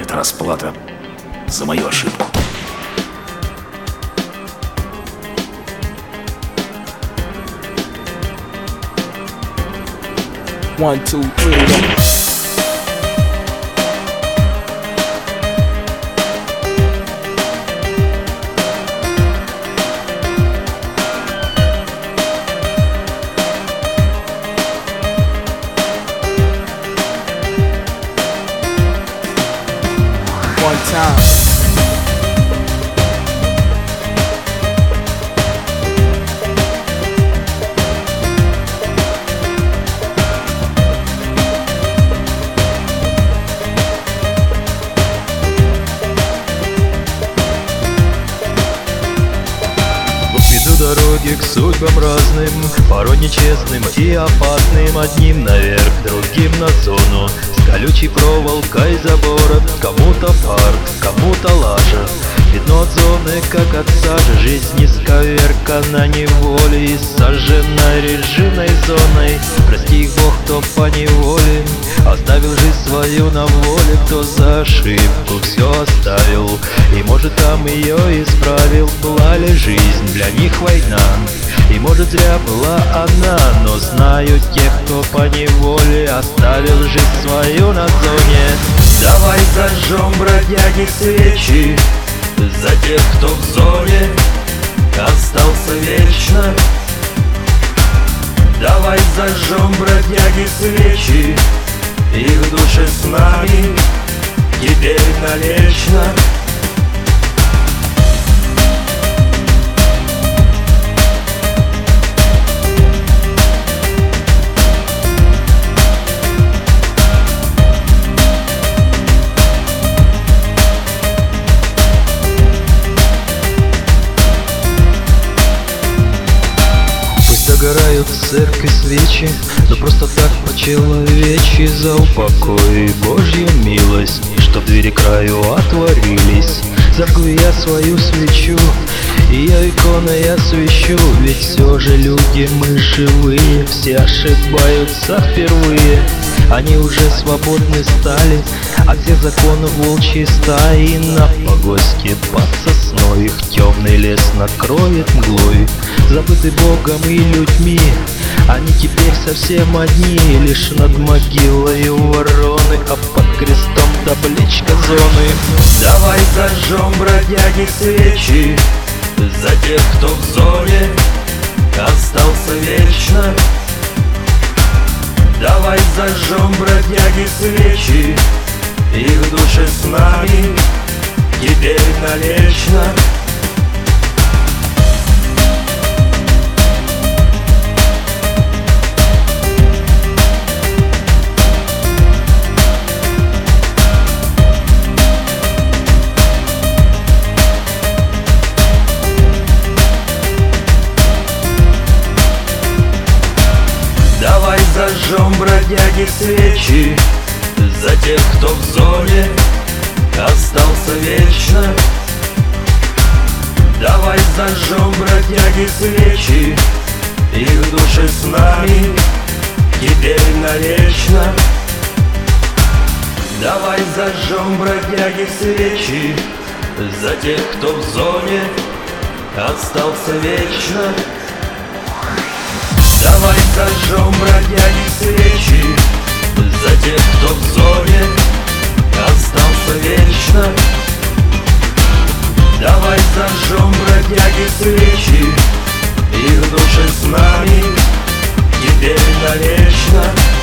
Это расплата за мою ошибку. One, two, three, go. One time. Веду дороги к судьбам разным, порой нечестным и опасным. Одним наверх, другим на зону, с колючей проволокой забора. Кому-то парк, кому-то лажа, видно от зоны, как от сажи. Жизнь исковеркана неволей и сожжена режимной зоной. Прости их Бог, кто по неволе оставил жизнь свою на воле. Кто за ошибку все оставил и, может, там ее исправил. Была ли жизнь для них война, и, может, зря была она. Но знаю тех, кто по неволе оставил жизнь свою на зоне. Давай зажжем, бродяги, свечи за тех, кто в зоне остался вечно. Давай зажжем, бродяги, свечи, их души с нами теперь навечно. Догорают в церкви свечи, но просто так по-человечи. За упокой и Божью милость, чтоб двери краю отворились. Зажгу я свою свечу, и я иконой освещу. Ведь все же люди мы живые, все ошибаются впервые. Они уже свободны стали от всех законов волчьей стаи. На погосте под сосной их темный лес накроет мглой. Забыты Богом и людьми, они теперь совсем одни. Лишь над могилой вороны, а под крестом табличка зоны. Давай зажжем, бродяги, свечи за тех, кто в зоне остался вечно. Давай зажжем, бродяги, свечи, их души с нами теперь навечно. Давай зажжем, бродяги, свечи за тех, кто в зоне остался вечно. Давай зажжем, бродяги, свечи, их души с нами теперь навечно. Давай зажжем, бродяги, свечи за тех, кто в зоне остался вечно. Давай зажжем, бродяги, свечи за тех, кто в зоне остался вечно. Давай зажжем, бродяги, свечи, их души с нами теперь навечно.